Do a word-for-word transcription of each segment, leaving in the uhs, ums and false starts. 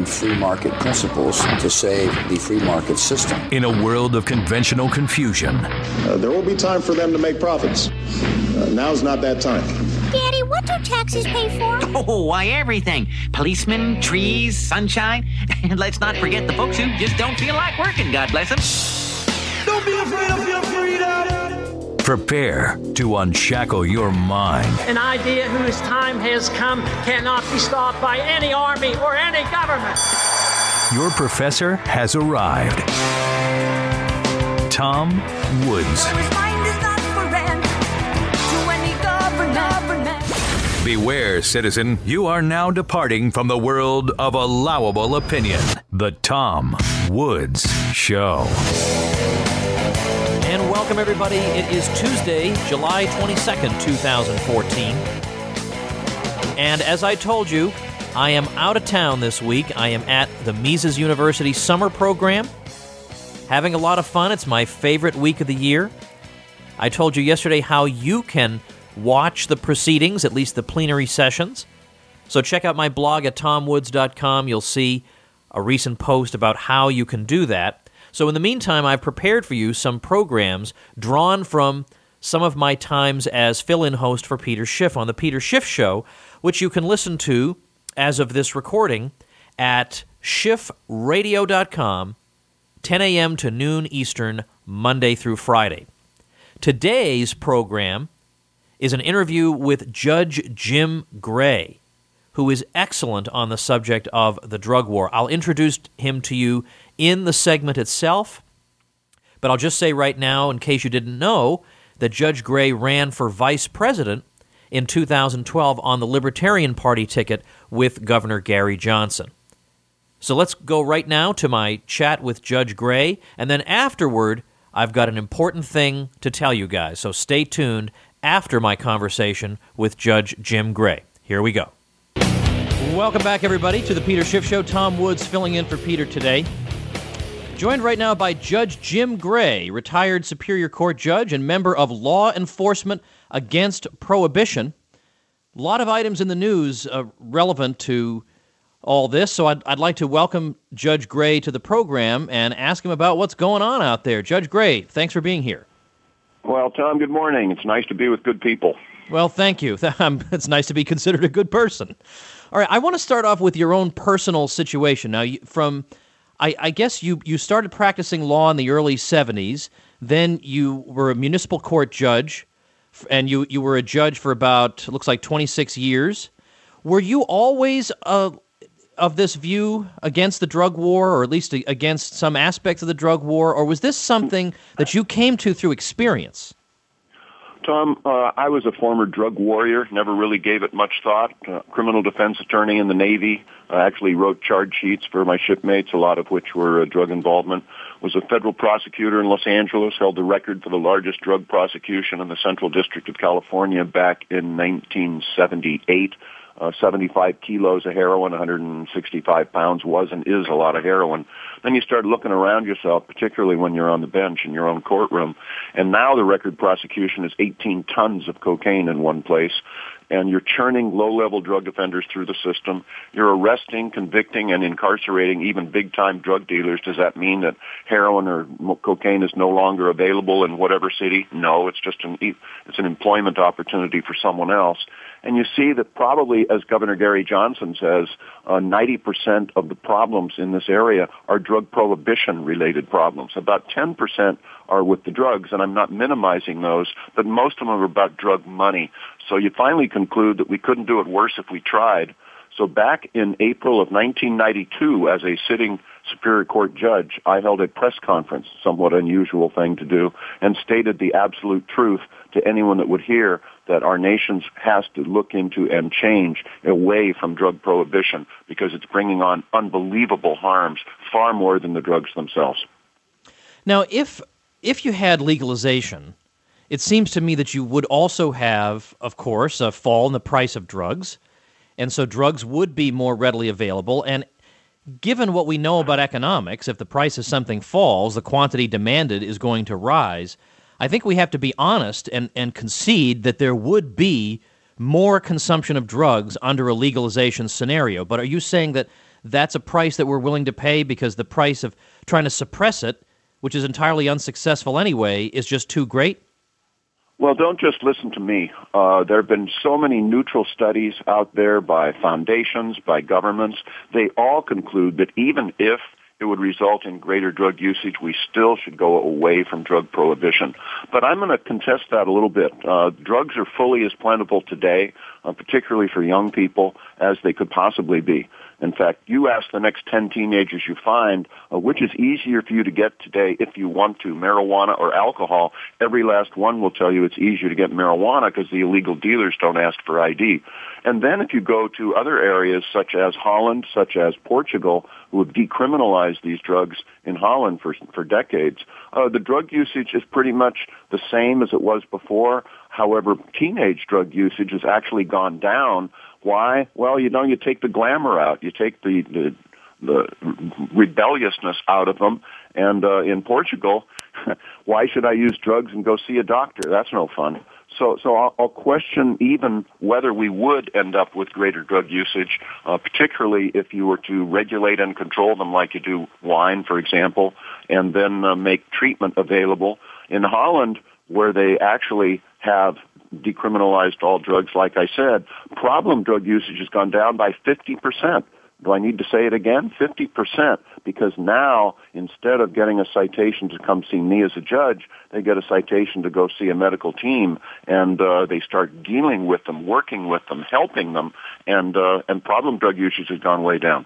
in free market principles to save the free market system. In a world of conventional confusion. Uh, there will be time for them to make profits. Uh, now's not that time. Daddy, what do taxes pay for? Oh, why, everything. Policemen, trees, sunshine. And let's not forget the folks who just don't feel like working, God bless them. Don't be afraid of your freedom. Prepare to unshackle your mind. An idea whose time has come cannot be stopped by any army or any government. Your professor has arrived. Tom Woods. Beware, citizen, you are now departing from the world of allowable opinion. The Tom Woods Show. And welcome, everybody. It is Tuesday, July twenty-second, twenty fourteen. And as I told you, I am out of town this week. I am at the Mises University summer program, having a lot of fun. It's my favorite week of the year. I told you yesterday how you can watch the proceedings, at least the plenary sessions. So check out my blog at tom woods dot com. You'll see a recent post about how you can do that. So in the meantime, I've prepared for you some programs drawn from some of my times as fill-in host for Peter Schiff on The Peter Schiff Show, which you can listen to as of this recording at schiff radio dot com, ten a.m. to noon Eastern, Monday through Friday. Today's program is an interview with Judge Jim Gray, who is excellent on the subject of the drug war. I'll introduce him to you in the segment itself, but I'll just say right now, in case you didn't know, that Judge Gray ran for vice president in two thousand twelve on the Libertarian Party ticket with Governor Gary Johnson. So let's go right now to my chat with Judge Gray, and then afterward, I've got an important thing to tell you guys, so stay tuned after my conversation with Judge Jim Gray. Here we go. Welcome back, everybody, to the Peter Schiff Show. Tom Woods filling in for Peter today. Joined right now by Judge Jim Gray, retired Superior Court judge and member of Law Enforcement Against Prohibition. A lot of items in the news uh, relevant to all this, so I'd, I'd like to welcome Judge Gray to the program and ask him about what's going on out there. Judge Gray, thanks for being here. Well, Tom, good morning. It's nice to be with good people. Well, thank you. It's nice to be considered a good person. All right, I want to start off with your own personal situation. Now, from, I, I guess you, you started practicing law in the early seventies, then you were a municipal court judge, and you, you were a judge for about, looks like twenty-six years. Were you always uh, of this view against the drug war, or at least against some aspects of the drug war, or was this something that you came to through experience? Tom, uh, I was a former drug warrior, never really gave it much thought. Uh, criminal defense attorney in the Navy, uh, actually wrote charge sheets for my shipmates, a lot of which were uh, drug involvement. Was a federal prosecutor in Los Angeles, held the record for the largest drug prosecution in the Central District of California back in nineteen seventy-eight. Uh, seventy-five kilos of heroin, one hundred sixty-five pounds was and is a lot of heroin. Then you start looking around yourself, particularly when you're on the bench in your own courtroom. And now the record prosecution is eighteen tons of cocaine in one place. And you're churning low-level drug offenders through the system. You're arresting, convicting, and incarcerating even big-time drug dealers. Does that mean that heroin or cocaine is no longer available in whatever city? No, it's just an it's an employment opportunity for someone else. And you see that probably, as Governor Gary Johnson says, uh, ninety percent of the problems in this area are drug prohibition-related problems. About ten percent are with the drugs, and I'm not minimizing those, but most of them are about drug money. So you finally conclude that we couldn't do it worse if we tried. So back in April of nineteen ninety-two, as a sitting Superior Court judge, I held a press conference, somewhat unusual thing to do, and stated the absolute truth to anyone that would hear, that our nation has to look into and change away from drug prohibition because it's bringing on unbelievable harms, far more than the drugs themselves. Now, if if you had legalization, it seems to me that you would also have, of course, a fall in the price of drugs, and so drugs would be more readily available. And given what we know about economics, if the price of something falls, the quantity demanded is going to rise. I think we have to be honest and, and concede that there would be more consumption of drugs under a legalization scenario. But are you saying that that's a price that we're willing to pay because the price of trying to suppress it, which is entirely unsuccessful anyway, is just too great? Well, don't just listen to me. Uh, there have been so many neutral studies out there by foundations, by governments. They all conclude that even if it would result in greater drug usage, we still should go away from drug prohibition. But I'm going to contest that a little bit. Uh, drugs are fully as plentiful today, uh, particularly for young people, as they could possibly be. In fact, you ask the next ten teenagers you find, uh, which is easier for you to get today if you want to, marijuana or alcohol. Every last one will tell you it's easier to get marijuana because the illegal dealers don't ask for I D. And then if you go to other areas such as Holland, such as Portugal, who have decriminalized these drugs in Holland for for decades, uh, the drug usage is pretty much the same as it was before. However, teenage drug usage has actually gone down. Why? Well, you know, you take the glamour out. You take the the, the rebelliousness out of them. And uh, in Portugal, why should I use drugs and go see a doctor? That's no fun. So, so I'll, I'll question even whether we would end up with greater drug usage, uh, particularly if you were to regulate and control them like you do wine, for example, and then uh, make treatment available. In Holland, where they actually have decriminalized all drugs, like I said, problem drug usage has gone down by fifty percent. Do I need to say it again? fifty percent, because now, instead of getting a citation to come see me as a judge, they get a citation to go see a medical team, and uh, they start dealing with them, working with them, helping them, and uh, and problem drug usage has gone way down.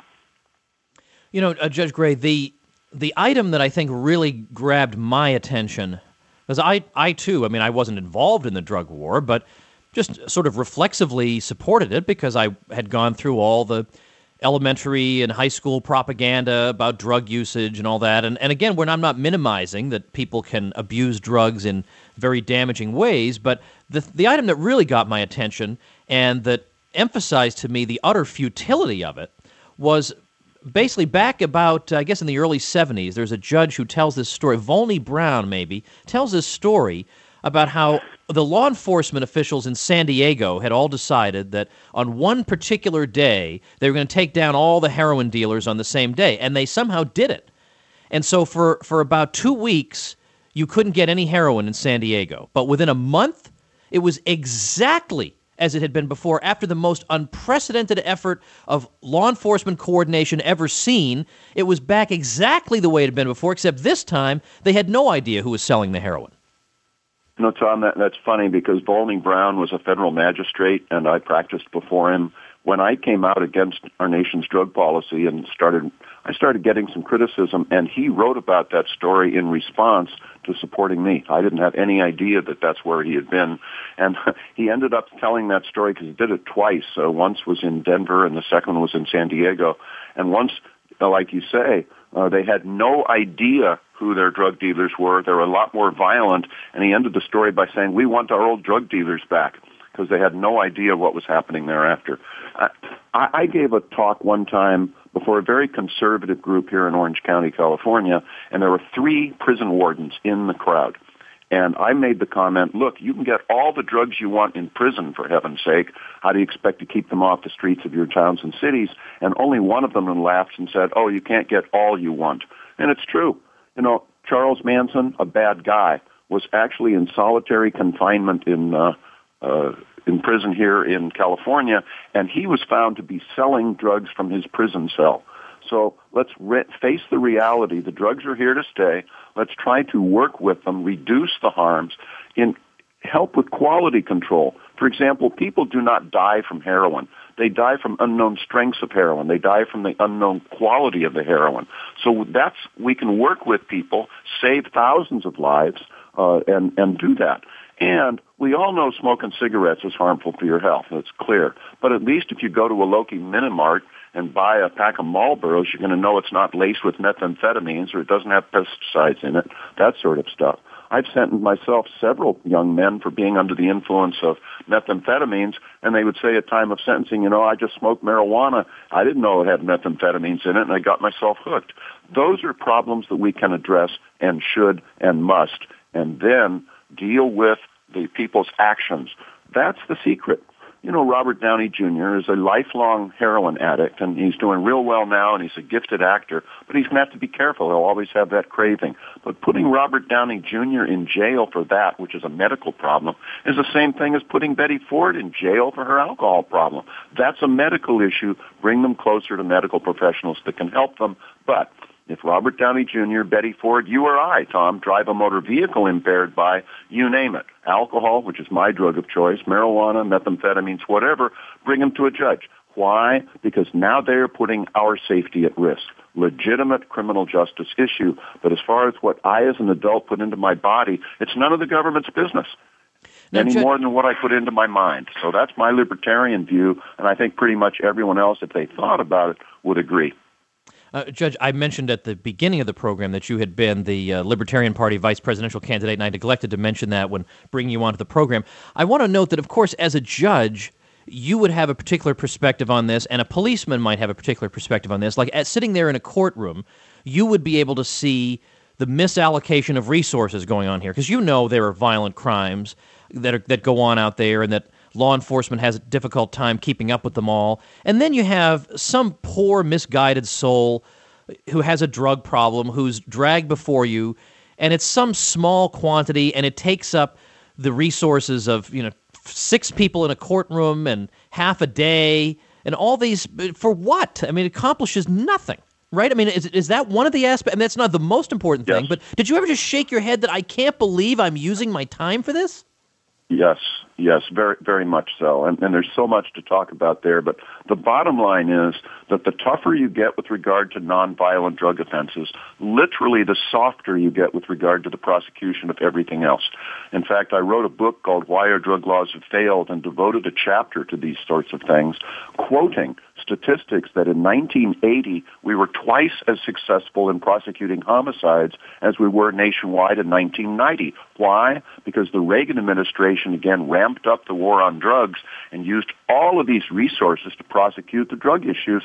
You know, uh, Judge Gray, the the item that I think really grabbed my attention, because I, I too, I mean, I wasn't involved in the drug war, but just sort of reflexively supported it because I had gone through all the elementary and high school propaganda about drug usage and all that. And, and again, when I'm not minimizing that people can abuse drugs in very damaging ways, but the the item that really got my attention and that emphasized to me the utter futility of it was basically back about, I guess in the early seventies, there's a judge who tells this story, Volney Brown maybe, tells this story about how the law enforcement officials in San Diego had all decided that on one particular day, they were going to take down all the heroin dealers on the same day, and they somehow did it. And so for, for about two weeks, you couldn't get any heroin in San Diego. But within a month, it was exactly as it had been before, after the most unprecedented effort of law enforcement coordination ever seen. It was back exactly the way it had been before, except this time they had no idea who was selling the heroin. You know, Tom, that, that's funny because Volney Brown was a federal magistrate, and I practiced before him. When I came out against our nation's drug policy and started, I started getting some criticism, and he wrote about that story in response to supporting me. I didn't have any idea that that's where he had been, and he ended up telling that story because he did it twice. So once was in Denver, and the second one was in San Diego. And once, like you say, uh, they had no idea who their drug dealers were. They were a lot more violent, and he ended the story by saying, "We want our old drug dealers back," because they had no idea what was happening thereafter. I, I gave a talk one time before a very conservative group here in Orange County, California, and there were three prison wardens in the crowd. And I made the comment, look, you can get all the drugs you want in prison, for heaven's sake. How do you expect to keep them off the streets of your towns and cities? And only one of them laughed and said, oh, you can't get all you want. And it's true. You know, Charles Manson, a bad guy, was actually in solitary confinement in uh, uh, in prison here in California, and he was found to be selling drugs from his prison cell. So let's re- face the reality. The drugs are here to stay. Let's try to work with them, reduce the harms, in help with quality control. For example, people do not die from heroin. They die from unknown strengths of heroin. They die from the unknown quality of the heroin. So that's, we can work with people, save thousands of lives, uh, and, and do that. And we all know smoking cigarettes is harmful for your health. That's clear. But at least if you go to a local Minimart and buy a pack of Marlboros, you're going to know it's not laced with methamphetamines or it doesn't have pesticides in it, that sort of stuff. I've sentenced myself several young men for being under the influence of methamphetamines, and they would say at time of sentencing, you know, I just smoked marijuana. I didn't know it had methamphetamines in it, and I got myself hooked. Those are problems that we can address and should and must, and then deal with the people's actions. That's the secret. you know, Robert Downey Junior is a lifelong heroin addict, and he's doing real well now, and he's a gifted actor, but he's going to have to be careful. He'll always have that craving. But putting Robert Downey Junior in jail for that, which is a medical problem, is the same thing as putting Betty Ford in jail for her alcohol problem. That's a medical issue. Bring them closer to medical professionals that can help them. But if Robert Downey Junior, Betty Ford, you or I, Tom, drive a motor vehicle impaired by, you name it, alcohol, which is my drug of choice, marijuana, methamphetamines, whatever, bring them to a judge. Why? Because now they're putting our safety at risk. Legitimate criminal justice issue. But as far as what I as an adult put into my body, it's none of the government's business. Now, any Judge, more than what I put into my mind. So that's my libertarian view, and I think pretty much everyone else, if they thought about it, would agree. Uh, Judge, I mentioned at the beginning of the program that you had been the uh, Libertarian Party vice presidential candidate, and I neglected to mention that when bringing you onto the program. I want to note that, of course, as a judge, you would have a particular perspective on this, and a policeman might have a particular perspective on this. Like, at sitting there in a courtroom, you would be able to see the misallocation of resources going on here, because you know there are violent crimes that are, that go on out there, and that law enforcement has a difficult time keeping up with them all. And then you have some poor, misguided soul who has a drug problem, who's dragged before you, and it's some small quantity, and it takes up the resources of, you know, six people in a courtroom and half a day, and all these, for what? I mean, it accomplishes nothing, right? I mean, is, is that one of the aspects? And that's not the most important thing, yes. But did you ever just shake your head that I can't believe I'm using my time for this? Yes, yes, very, very much so. And, and there's so much to talk about there. But the bottom line is that the tougher you get with regard to nonviolent drug offenses, literally the softer you get with regard to the prosecution of everything else. In fact, I wrote a book called Why Our Drug Laws Have Failed and devoted a chapter to these sorts of things, quoting statistics that in nineteen eighty, we were twice as successful in prosecuting homicides as we were nationwide in nineteen ninety. Why? Because the Reagan administration, again, ramped up the war on drugs and used all of these resources to prosecute the drug issues.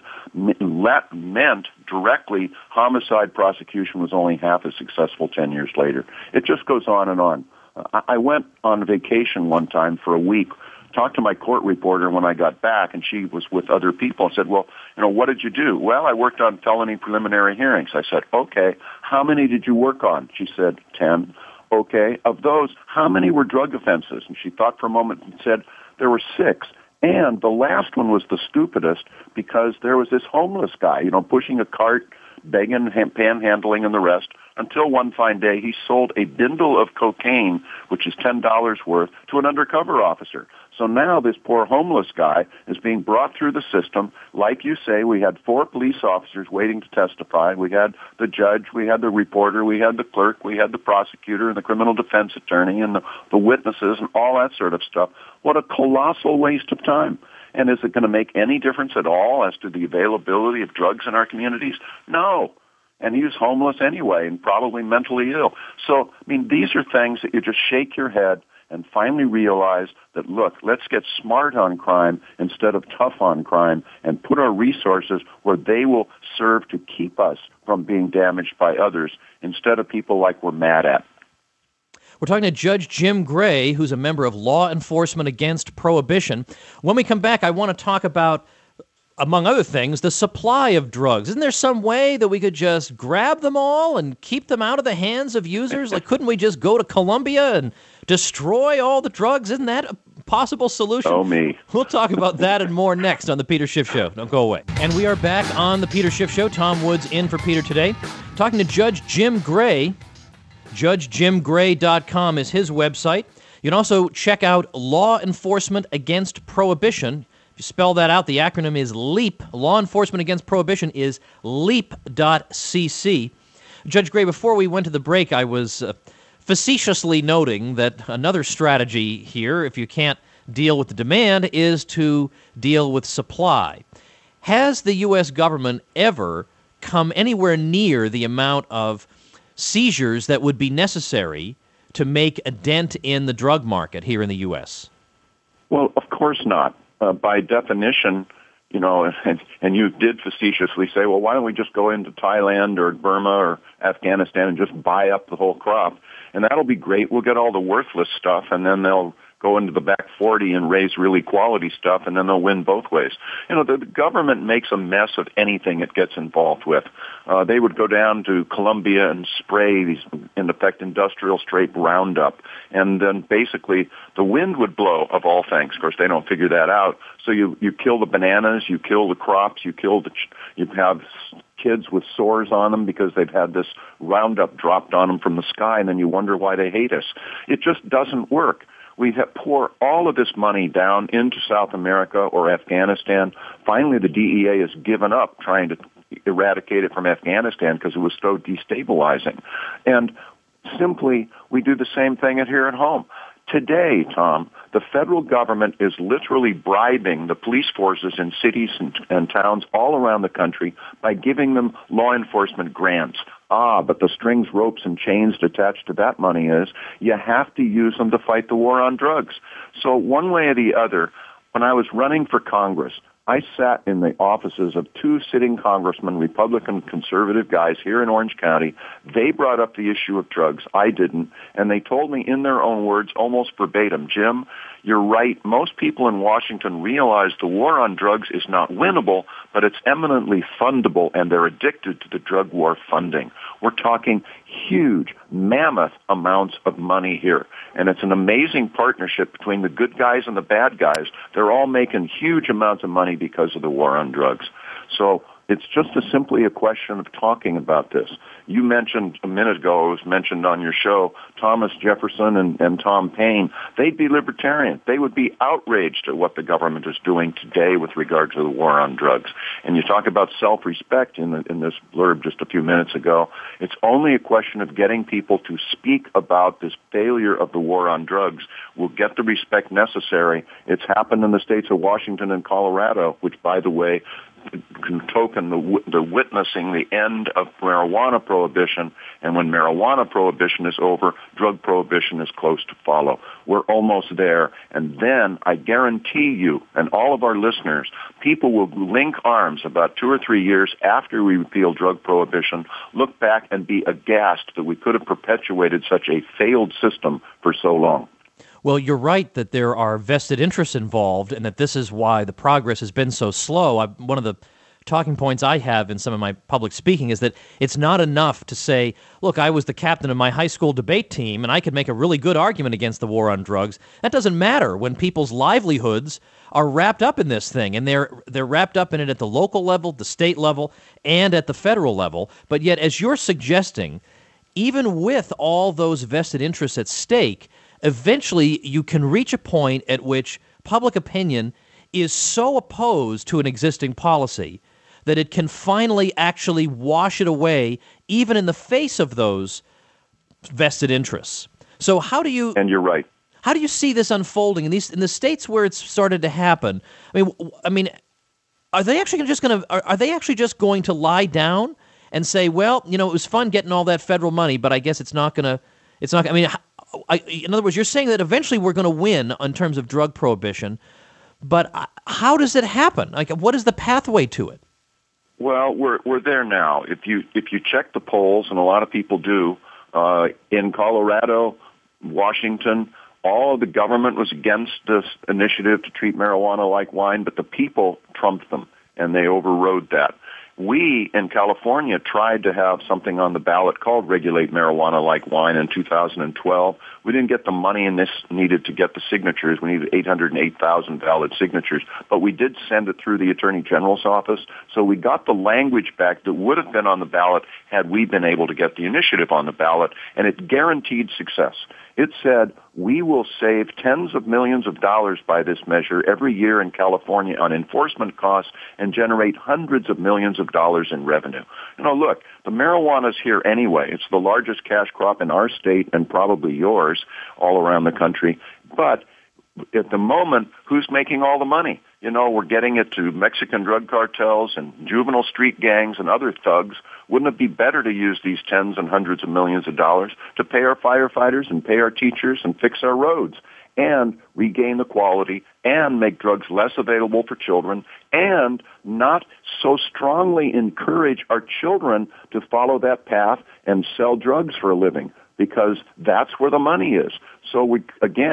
That meant directly homicide prosecution was only half as successful ten years later. It just goes on and on. I went on vacation one time for a week, talked to my court reporter when I got back, and she was with other people and said, well, you know, what did you do? Well, I worked on felony preliminary hearings. I said, okay, how many did you work on? She said, ten. Okay, of those, how many were drug offenses? And she thought for a moment and said, there were six. And the last one was the stupidest because there was this homeless guy, you know, pushing a cart, begging, panhandling, and the rest, until one fine day he sold a bindle of cocaine, which is ten dollars worth, to an undercover officer. So now this poor homeless guy is being brought through the system. Like you say, we had four police officers waiting to testify. We had the judge, we had the reporter, we had the clerk, we had the prosecutor and the criminal defense attorney and the, the witnesses and all that sort of stuff. What a colossal waste of time. And is it going to make any difference at all as to the availability of drugs in our communities? No. And he was homeless anyway and probably mentally ill. So, I mean, these are things that you just shake your head and finally realize that, look, let's get smart on crime instead of tough on crime and put our resources where they will serve to keep us from being damaged by others instead of people like we're mad at. We're talking to Judge Jim Gray, who's a member of Law Enforcement Against Prohibition. When we come back, I want to talk about, among other things, the supply of drugs. Isn't there some way that we could just grab them all and keep them out of the hands of users? Like, couldn't we just go to Colombia and destroy all the drugs? Isn't that a possible solution? Oh, me. We'll talk about that and more next on The Peter Schiff Show. Don't go away. And we are back on The Peter Schiff Show. Tom Woods in for Peter today. Talking to Judge Jim Gray. Judge Jim Gray dot com is his website. You can also check out Law Enforcement Against Prohibition. If you spell that out, the acronym is LEAP. Law Enforcement Against Prohibition is leap dot c c. Judge Gray, before we went to the break, I was uh, facetiously noting that another strategy here, if you can't deal with the demand, is to deal with supply. Has the U S government ever come anywhere near the amount of seizures that would be necessary to make a dent in the drug market here in the U S? Well, of course not. Uh, by definition, you know, and, and you did facetiously say, well, why don't we just go into Thailand or Burma or Afghanistan and just buy up the whole crop? And that'll be great. We'll get all the worthless stuff, and then they'll go into the back forty and raise really quality stuff, and then they'll win both ways. You know, the, the government makes a mess of anything it gets involved with. Uh, they would go down to Colombia and spray these, in effect, industrial straight Roundup, and then basically the wind would blow, of all things. Of course, they don't figure that out. So you, you kill the bananas, you kill the crops, you kill the, you have kids with sores on them because they've had this Roundup dropped on them from the sky, and then you wonder why they hate us. It just doesn't work. We have pour all of this money down into South America or Afghanistan. Finally, the D E A has given up trying to eradicate it from Afghanistan because it was so destabilizing. And simply, we do the same thing here at home. Today, Tom, the federal government is literally bribing the police forces in cities and, and towns all around the country by giving them law enforcement grants. Ah, but the strings, ropes, and chains attached to that money is you have to use them to fight the war on drugs. So one way or the other, when I was running for Congress, I sat in the offices of two sitting congressmen, Republican conservative guys here in Orange County. They brought up the issue of drugs. I didn't. And they told me in their own words, almost verbatim, Jim, you're right. Most people in Washington realize the war on drugs is not winnable, but it's eminently fundable, and they're addicted to the drug war funding. We're talking huge, mammoth amounts of money here. And it's an amazing partnership between the good guys and the bad guys. They're all making huge amounts of money because of the war on drugs. So it's just a, simply a question of talking about this. You mentioned a minute ago, it was mentioned on your show, Thomas Jefferson and, and Tom Paine. They'd be libertarian. They would be outraged at what the government is doing today with regard to the war on drugs. And you talk about self-respect in, the, in this blurb just a few minutes ago. It's only a question of getting people to speak about this failure of the war on drugs. We'll get the respect necessary. It's happened in the states of Washington and Colorado, which, by the way, can token the, the witnessing the end of marijuana prohibition, and when marijuana prohibition is over, drug prohibition is close to follow. We're almost there, and then I guarantee you, and all of our listeners, people will link arms about two or three years after we repeal drug prohibition, look back and be aghast that we could have perpetuated such a failed system for so long. Well, you're right that there are vested interests involved and that this is why the progress has been so slow. I, one of the talking points I have in some of my public speaking is that it's not enough to say, look, I was the captain of my high school debate team and I could make a really good argument against the war on drugs. That doesn't matter when people's livelihoods are wrapped up in this thing, and they're they're wrapped up in it at the local level, the state level, and at the federal level. But yet, as you're suggesting, even with all those vested interests at stake, eventually you can reach a point at which public opinion is so opposed to an existing policy that it can finally actually wash it away, even in the face of those vested interests. So how do you... And you're right. How do you see this unfolding in these in the states where it's started to happen? I mean, I mean, are they actually just going to... Are, are they actually just going to lie down and say, well, you know, it was fun getting all that federal money, but I guess it's not going to... It's not... I mean... I, in other words, you're saying that eventually we're going to win in terms of drug prohibition, but how does it happen? Like, what is the pathway to it? Well, we're we're there now. If you if you check the polls, and a lot of people do, uh, in Colorado, Washington, all of the government was against this initiative to treat marijuana like wine, but the people trumped them, and they overrode that. We in California tried to have something on the ballot called Regulate Marijuana Like Wine in two thousand twelve. We didn't get the money in this needed to get the signatures. We needed eight hundred eight thousand valid signatures, but we did send it through the Attorney General's office. So we got the language back that would have been on the ballot had we been able to get the initiative on the ballot, and it guaranteed success. It said, we will save tens of millions of dollars by this measure every year in California on enforcement costs and generate hundreds of millions of dollars in revenue. You know, look, the marijuana's here anyway. It's the largest cash crop in our state and probably yours all around the country. But at the moment, who's making all the money? You know, we're getting it to Mexican drug cartels and juvenile street gangs and other thugs. Wouldn't it be better to use these tens and hundreds of millions of dollars to pay our firefighters and pay our teachers and fix our roads and regain the quality and make drugs less available for children and not so strongly encourage our children to follow that path and sell drugs for a living, because that's where the money is. So we, again,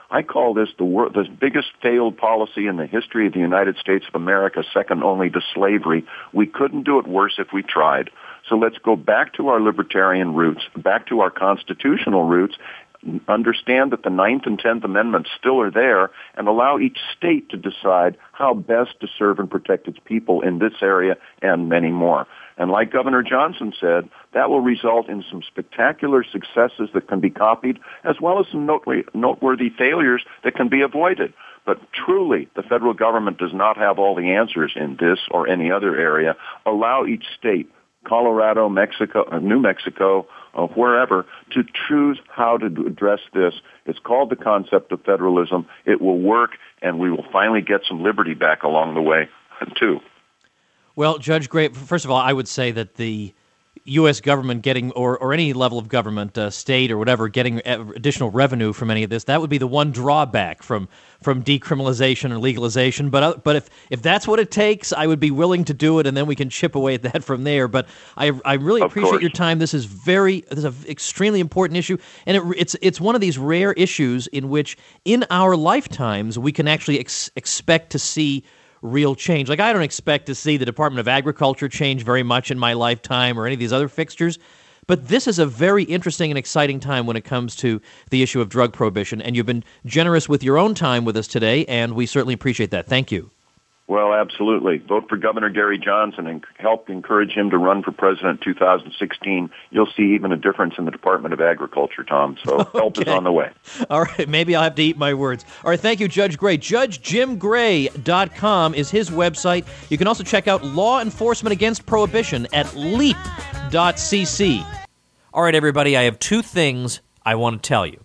I call this the wor- the biggest failed policy in the history of the United States of America, second only to slavery. We couldn't do it worse if we tried. So let's go back to our libertarian roots, back to our constitutional roots, understand that the Ninth and Tenth Amendments still are there, and allow each state to decide how best to serve and protect its people in this area and many more. And like Governor Johnson said, that will result in some spectacular successes that can be copied, as well as some noteworthy failures that can be avoided. But truly, the federal government does not have all the answers in this or any other area. Allow each state, Colorado, Mexico, New Mexico, uh, wherever, to choose how to address this. It's called the concept of federalism. It will work, and we will finally get some liberty back along the way, too. Well, Judge Gray, first of all, I would say that the U S government getting, or, or any level of government, uh, state or whatever, getting additional revenue from any of this, that would be the one drawback from from decriminalization or legalization. But uh, but if, if that's what it takes, I would be willing to do it, and then we can chip away at that from there. But I I really of appreciate course. your time. This is very this is an extremely important issue, and it, it's it's one of these rare issues in which, in our lifetimes, we can actually ex- expect to see real change. Like, I don't expect to see the Department of Agriculture change very much in my lifetime or any of these other fixtures, but this is a very interesting and exciting time when it comes to the issue of drug prohibition, and you've been generous with your own time with us today, and we certainly appreciate that. Thank you. Well, absolutely. Vote for Governor Gary Johnson and help encourage him to run for president in two thousand sixteen. You'll see even a difference in the Department of Agriculture, Tom. So okay. Help is on the way. All right. Maybe I'll have to eat my words. All right. Thank you, Judge Gray. Judge Jim Gray dot com is his website. You can also check out Law Enforcement Against Prohibition at leap dot c c. All right, everybody. I have two things I want to tell you.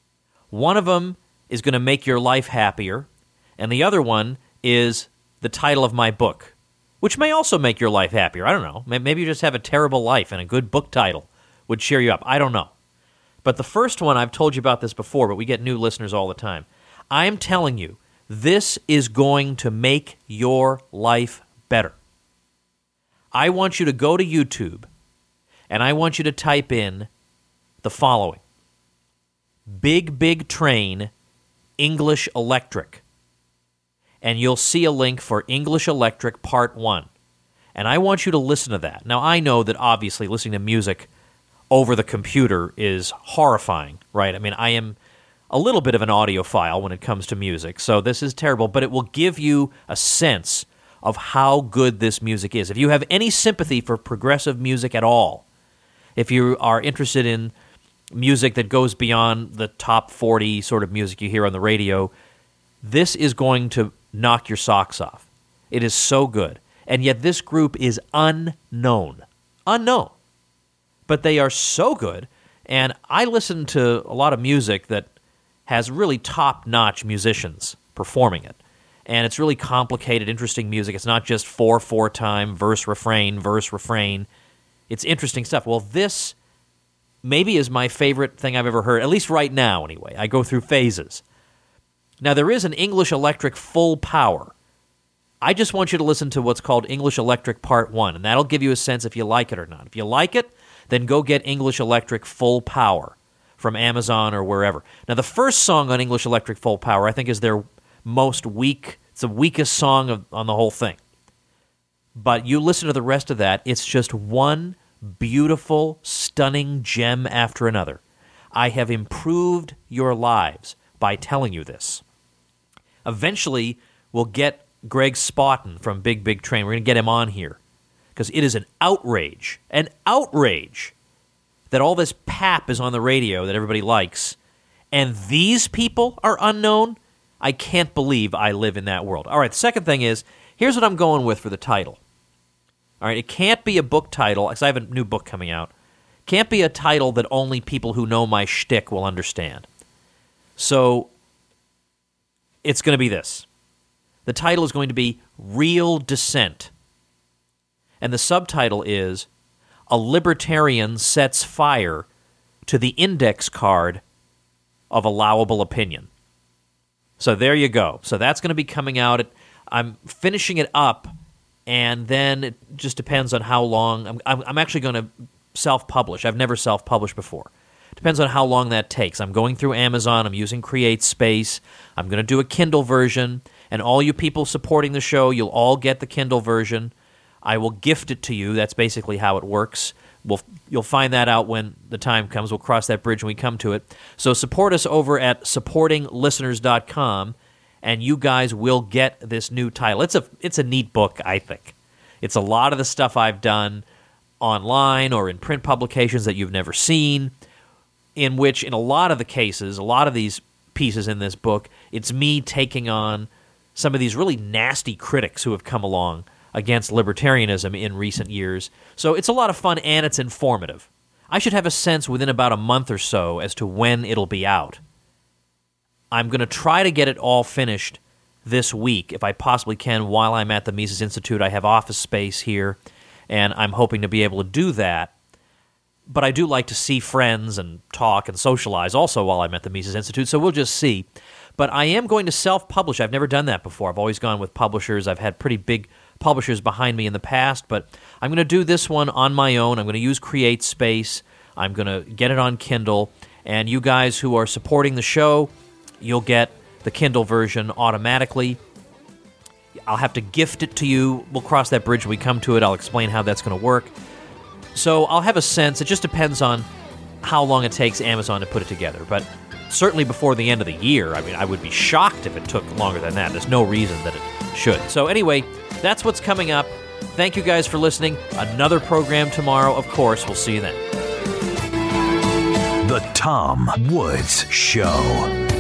One of them is going to make your life happier, and the other one is the title of my book, which may also make your life happier. I don't know. Maybe you just have a terrible life and a good book title would cheer you up. I don't know. But the first one, I've told you about this before, but we get new listeners all the time. I'm telling you, this is going to make your life better. I want you to go to YouTube, and I want you to type in the following: Big Big Train, English Electric. And you'll see a link for English Electric Part one. And I want you to listen to that. Now, I know that obviously listening to music over the computer is horrifying, right? I mean, I am a little bit of an audiophile when it comes to music, so this is terrible, but it will give you a sense of how good this music is. If you have any sympathy for progressive music at all, if you are interested in music that goes beyond the top forty sort of music you hear on the radio, this is going to knock your socks off. It is so good. And yet this group is unknown. Unknown. But they are so good, and I listen to a lot of music that has really top-notch musicians performing it. And it's really complicated, interesting music. It's not just four, four-time, verse-refrain, verse-refrain. It's interesting stuff. Well, this maybe is my favorite thing I've ever heard, at least right now anyway. I go through phases. Now, there is an English Electric Full Power. I just want you to listen to what's called English Electric Part one, and that'll give you a sense if you like it or not. If you like it, then go get English Electric Full Power from Amazon or wherever. Now, the first song on English Electric Full Power, I think, is their most weak, it's the weakest song of, on the whole thing. But you listen to the rest of that, it's just one beautiful, stunning gem after another. I have improved your lives by telling you this. Eventually, we'll get Greg Spotton from Big Big Train. We're going to get him on here because it is an outrage, an outrage that all this pap is on the radio that everybody likes, and these people are unknown. I can't believe I live in that world. All right, the second thing is, here's what I'm going with for the title. All right, it can't be a book title, because I have a new book coming out. Can't be a title that only people who know my shtick will understand. So, it's going to be this. The title is going to be Real Dissent. And the subtitle is A Libertarian Sets Fire to the Index Card of Allowable Opinion. So there you go. So that's going to be coming out. At, I'm finishing it up, and then it just depends on how long. I'm, I'm, I'm actually going to self-publish. I've never self-published before. Depends on how long that takes. I'm going through Amazon. I'm using CreateSpace. I'm going to do a Kindle version. And all you people supporting the show, you'll all get the Kindle version. I will gift it to you. That's basically how it works. We'll, you'll find that out when the time comes. We'll cross that bridge when we come to it. So support us over at supporting listeners dot com, and you guys will get this new title. It's a, it's a neat book, I think. It's a lot of the stuff I've done online or in print publications that you've never seen, in which, in a lot of the cases, a lot of these pieces in this book, it's me taking on some of these really nasty critics who have come along against libertarianism in recent years. So it's a lot of fun, and it's informative. I should have a sense within about a month or so as to when it'll be out. I'm going to try to get it all finished this week, if I possibly can, while I'm at the Mises Institute. I have office space here, and I'm hoping to be able to do that. But I do like to see friends and talk and socialize also while I'm at the Mises Institute, so we'll just see. But I am going to self-publish. I've never done that before. I've always gone with publishers. I've had pretty big publishers behind me in the past, but I'm going to do this one on my own. I'm going to use CreateSpace. I'm going to get it on Kindle, and you guys who are supporting the show, you'll get the Kindle version automatically. I'll have to gift it to you. We'll cross that bridge when we come to it. I'll explain how that's going to work. So I'll have a sense. It just depends on how long it takes Amazon to put it together. But certainly before the end of the year, I mean, I would be shocked if it took longer than that. There's no reason that it should. So anyway, that's what's coming up. Thank you guys for listening. Another program tomorrow, of course. We'll see you then. The Tom Woods Show.